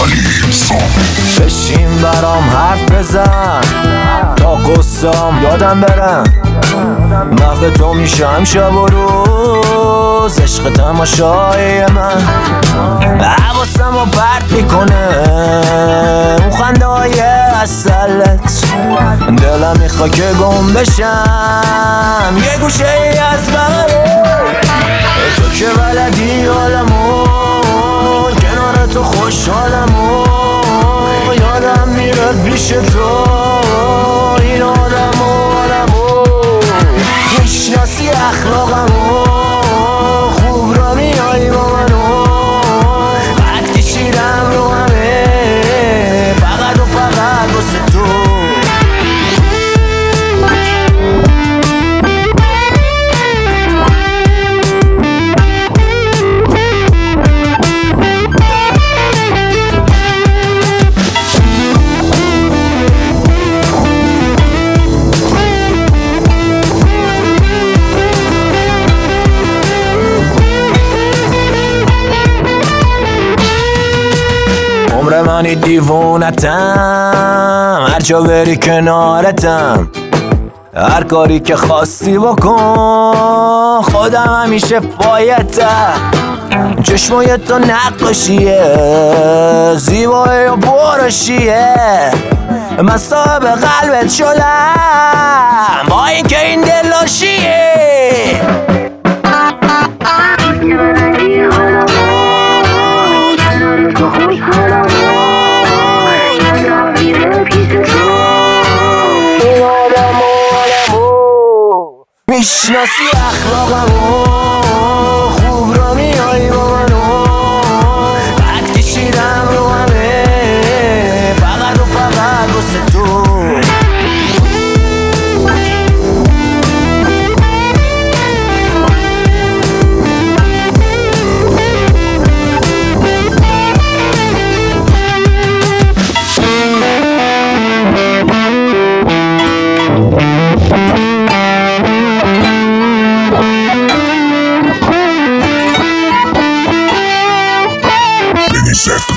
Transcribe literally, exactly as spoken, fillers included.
بشین برام حرف بزن تا قصام یادم برم. محو تو میشم شب و روز، عشق تماشای من حواسم رو پرت میکنه اون خنده های اصلت. دلم میخوا که گم بشم یه گوشه ای از بغلت. تو که بلدی حالمو، کنار تو خوشحالمو، یادم میرد پیش تو این آدمو آدمو. میشناسی اخلاقمو، خوب را میایی با منو. قد کشیدم رو همه فقط و فقط واسه تو. عمر منی دیوونتم، هر جا بری کنارتم، هر کاری که خواستی بکن، خودم همیشه پایتم. چشمای تو نقاشیه، زیبایی و برشیه، من صاحب قلبت شدم با اینکه این دلاشیه. میشناسی اخلاقمو، خوب را میایی با منو. قد کشیدم رو همه فقط و فقط واسه تو. After